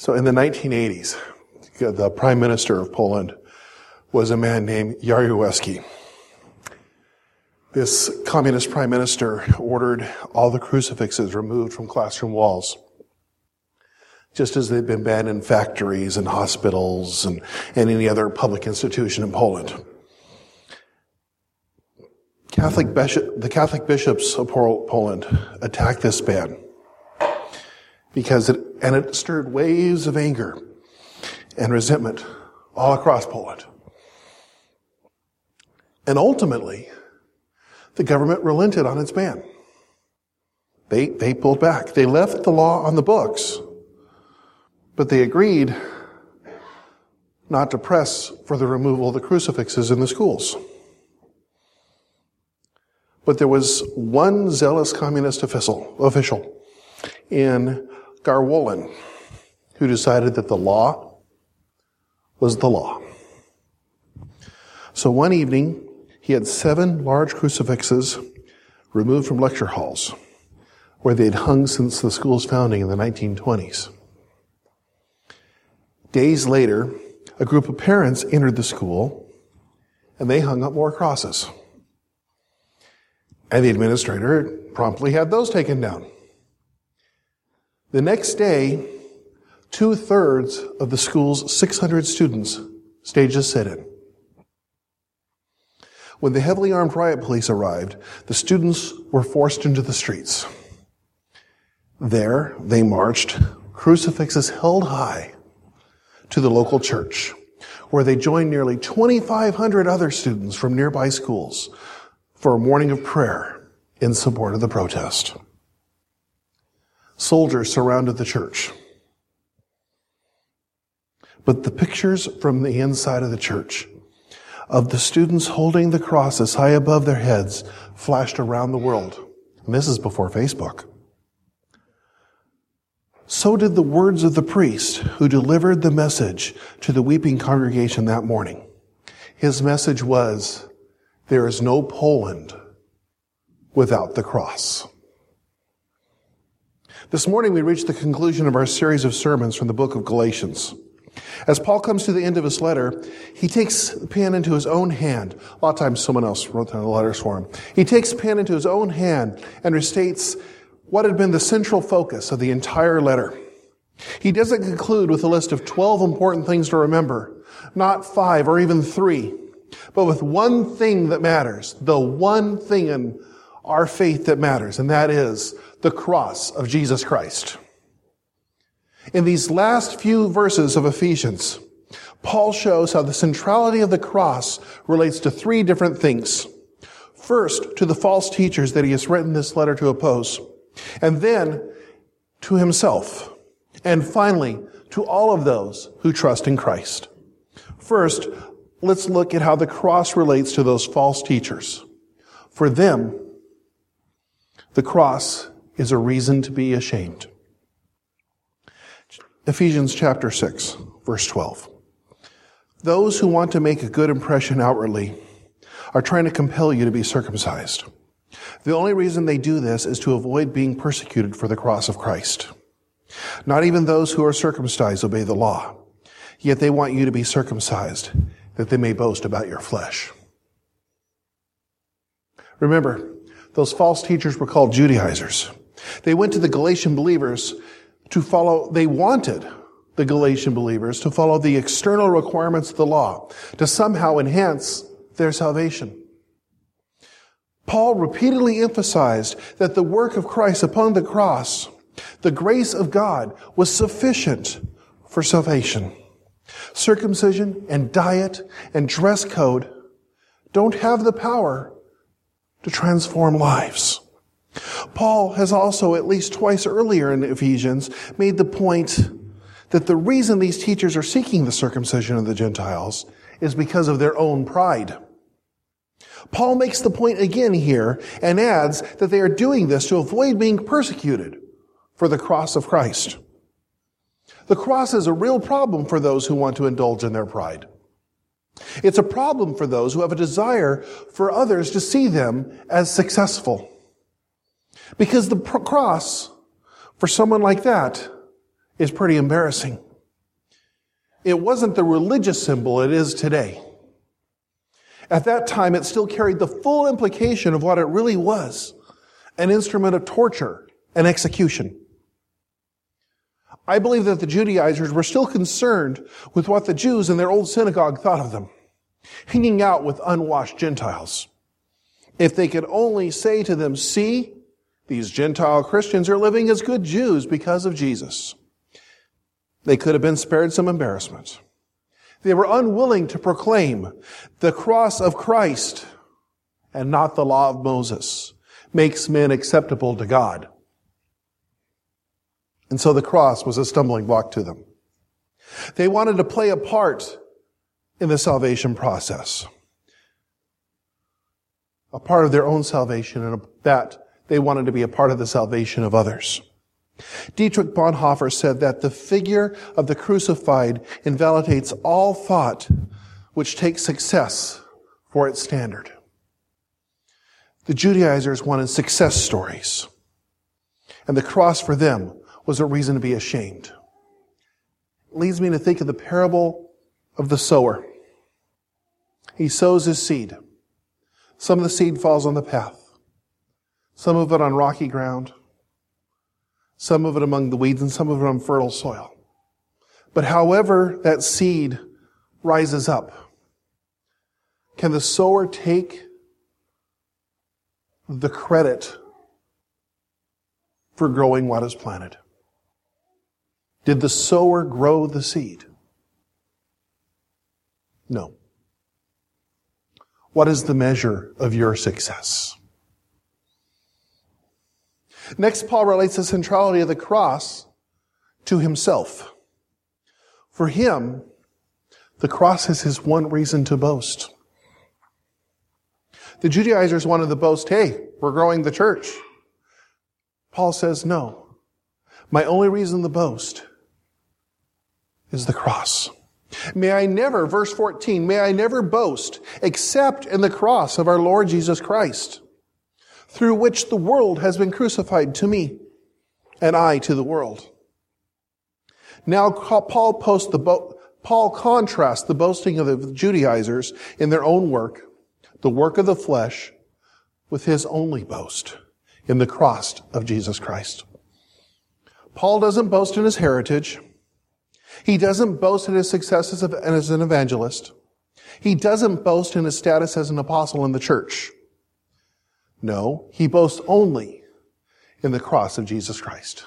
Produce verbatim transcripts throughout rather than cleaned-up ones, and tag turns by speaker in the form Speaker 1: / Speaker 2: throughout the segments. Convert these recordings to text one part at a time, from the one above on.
Speaker 1: So in the nineteen eighties, the Prime Minister of Poland was a man named Jaruzelski. This communist prime minister ordered all the crucifixes removed from classroom walls, just as they'd been banned in factories and hospitals and, and any other public institution in Poland. Catholic bishop, the Catholic bishops of Poland attacked this ban because it, and it stirred waves of anger and resentment all across Poland. And ultimately, the government relented on its ban. They, they pulled back. They left the law on the books, but they agreed not to press for the removal of the crucifixes in the schools. But there was one zealous communist official, official in Garwolin who decided that the law was the law. So one evening, he had seven large crucifixes removed from lecture halls where they'd hung since the school's founding in the nineteen twenties. Days later, a group of parents entered the school and they hung up more crosses. And the administrator promptly had those taken down. The next day, two-thirds of the school's six hundred students staged a sit-in. When the heavily armed riot police arrived, the students were forced into the streets. There, they marched, crucifixes held high, to the local church, where they joined nearly twenty-five hundred other students from nearby schools for a morning of prayer in support of the protest. Soldiers surrounded the church. But the pictures from the inside of the church of the students holding the crosses high above their heads flashed around the world. And this is before Facebook. So did the words of the priest who delivered the message to the weeping congregation that morning. His message was, there is no Poland without the cross. This morning we reached the conclusion of our series of sermons from the book of Galatians. As Paul comes to the end of his letter, he takes the pen into his own hand. A lot of times someone else wrote down the letters for him. He takes the pen into his own hand and restates what had been the central focus of the entire letter. He doesn't conclude with a list of twelve important things to remember, not five or even three, but with one thing that matters, the one thing in our faith that matters, and that is the cross of Jesus Christ. In these last few verses of Ephesians, Paul shows how the centrality of the cross relates to three different things. First, to the false teachers that he has written this letter to oppose, and then to himself, and finally, to all of those who trust in Christ. First, let's look at how the cross relates to those false teachers. For them, the cross is a reason to be ashamed. Ephesians chapter six, verse twelve. Those who want to make a good impression outwardly are trying to compel you to be circumcised. The only reason they do this is to avoid being persecuted for the cross of Christ. Not even those who are circumcised obey the law, yet they want you to be circumcised, that they may boast about your flesh. Remember, those false teachers were called Judaizers. They went to the Galatian believers to follow, they wanted the Galatian believers to follow the external requirements of the law, to somehow enhance their salvation. Paul repeatedly emphasized that the work of Christ upon the cross, the grace of God, was sufficient for salvation. Circumcision and diet and dress code don't have the power to transform lives. Paul has also, at least twice earlier in Ephesians, made the point that the reason these teachers are seeking the circumcision of the Gentiles is because of their own pride. Paul makes the point again here and adds that they are doing this to avoid being persecuted for the cross of Christ. The cross is a real problem for those who want to indulge in their pride. It's a problem for those who have a desire for others to see them as successful. Because the cross, for someone like that, is pretty embarrassing. it wasn't the religious symbol it is today. At that time, it still carried the full implication of what it really was, an instrument of torture and execution. I believe that the Judaizers were still concerned with what the Jews in their old synagogue thought of them, hanging out with unwashed Gentiles. If they could only say to them, see, these Gentile Christians are living as good Jews because of Jesus, they could have been spared some embarrassment. They were unwilling to proclaim the cross of Christ and not the law of Moses makes men acceptable to God. And so the cross was a stumbling block to them. They wanted to play a part in the salvation process, a part of their own salvation, and that they wanted to be a part of the salvation of others. Dietrich Bonhoeffer said that the figure of the crucified invalidates all thought which takes success for its standard. The Judaizers wanted success stories, and the cross for them was a reason to be ashamed. It leads me to think of the parable of the sower. He sows his seed. Some of the seed falls on the path, some of it on rocky ground, some of it among the weeds, and some of it on fertile soil. But however that seed rises up, can the sower take the credit for growing what is planted? Did the sower grow the seed? No. What is the measure of your success? Next, Paul relates the centrality of the cross to himself. For him, the cross is his one reason to boast. The Judaizers wanted to boast, hey, we're growing the church. Paul says, no. My only reason to boast is the cross. May I never, verse fourteen, may I never boast except in the cross of our Lord Jesus Christ, through which the world has been crucified to me, and I to the world. Now Paul posts the bo- Paul contrasts the boasting of the Judaizers in their own work, the work of the flesh, with his only boast in the cross of Jesus Christ. Paul doesn't boast in his heritage. He doesn't boast in his successes as an evangelist. He doesn't boast in his status as an apostle in the church. No, he boasts only in the cross of Jesus Christ.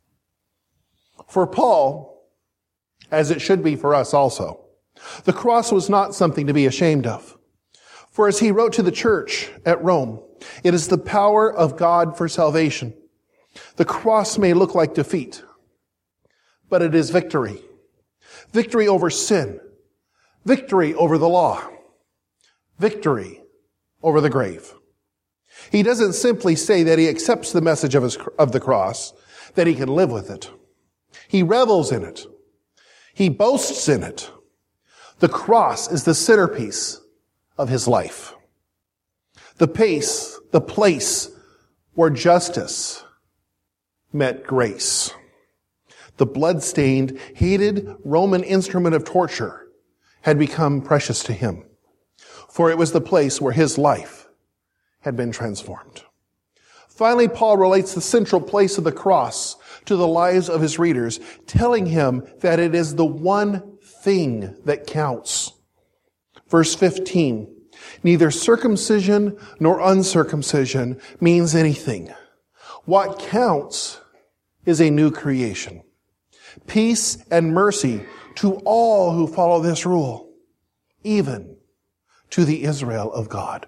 Speaker 1: For Paul, as it should be for us also, the cross was not something to be ashamed of. For as he wrote to the church at Rome, it is the power of God for salvation. The cross may look like defeat, but it is victory. Victory over sin. Victory over the law. Victory over the grave. He doesn't simply say that he accepts the message of, his, of the cross, that he can live with it. He revels in it. He boasts in it. The cross is the centerpiece of his life. The pace, the place where justice met grace. The blood-stained, hated Roman instrument of torture had become precious to him, for it was the place where his life had been transformed. Finally, Paul relates the central place of the cross to the lives of his readers, telling him that it is the one thing that counts. Verse fifteen, neither circumcision nor uncircumcision means anything. What counts is a new creation. Peace and mercy to all who follow this rule, even to the Israel of God.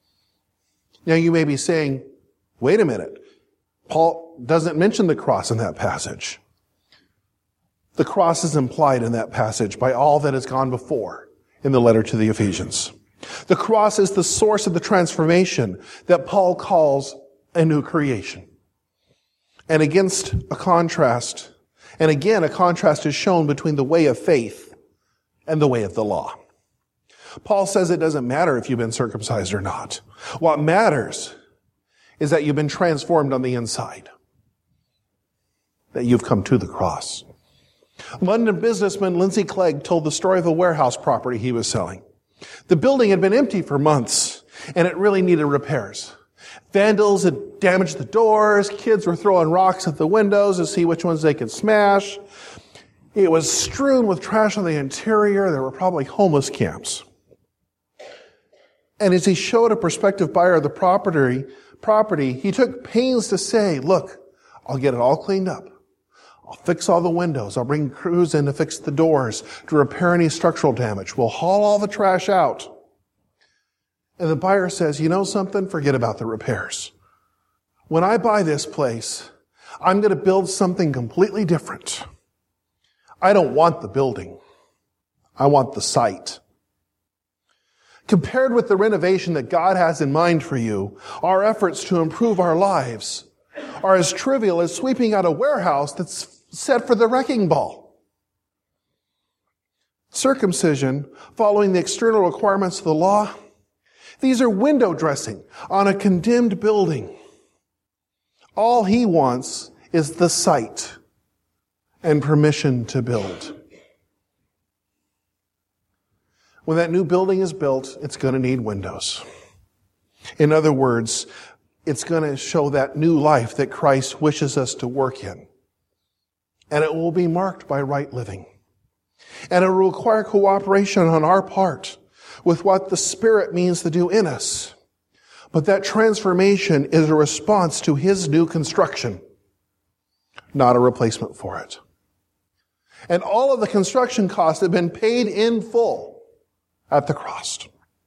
Speaker 1: Now you may be saying, wait a minute, Paul doesn't mention the cross in that passage. The cross is implied in that passage by all that has gone before in the letter to the Ephesians. The cross is the source of the transformation that Paul calls a new creation. And against a contrast, and again a contrast is shown between the way of faith and the way of the law. Paul says it doesn't matter if you've been circumcised or not. What matters is that you've been transformed on the inside, that you've come to the cross. London businessman Lindsay Clegg told the story of a warehouse property he was selling. The building had been empty for months, and it really needed repairs. Vandals had damaged the doors. Kids were throwing rocks at the windows to see which ones they could smash. It was strewn with trash on the interior. There were probably homeless camps. And as he showed a prospective buyer of the property, property, he took pains to say, look, I'll get it all cleaned up. I'll fix all the windows. I'll bring crews in to fix the doors, to repair any structural damage. We'll haul all the trash out. And the buyer says, you know something? Forget about the repairs. When I buy this place, I'm going to build something completely different. I don't want the building. I want the site. Compared with the renovation that God has in mind for you, our efforts to improve our lives are as trivial as sweeping out a warehouse that's set for the wrecking ball. Circumcision, following the external requirements of the law, these are window dressing on a condemned building. All he wants is the site and permission to build. When that new building is built, it's going to need windows. In other words, it's going to show that new life that Christ wishes us to work in. And it will be marked by right living. And it will require cooperation on our part with what the Spirit means to do in us. But that transformation is a response to His new construction, not a replacement for it. And all of the construction costs have been paid in full at the cross.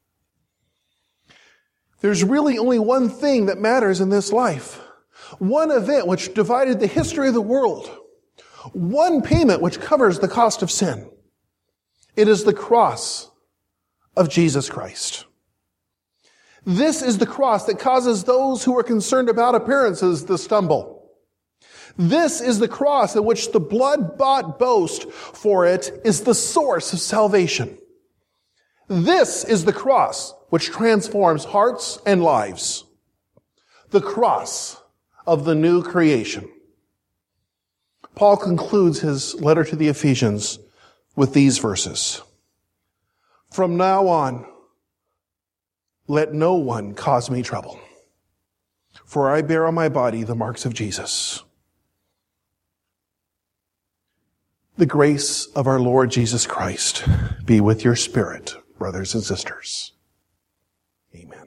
Speaker 1: There's really only one thing that matters in this life. One event which divided the history of the world. One payment which covers the cost of sin. It is the cross of Jesus Christ. This is the cross that causes those who are concerned about appearances to stumble. This is the cross in which the blood-bought boast for it is the source of salvation. This is the cross which transforms hearts and lives. The cross of the new creation. Paul concludes his letter to the Ephesians with these verses. From now on, let no one cause me trouble, for I bear on my body the marks of Jesus. The grace of our Lord Jesus Christ be with your spirit, brothers and sisters. Amen.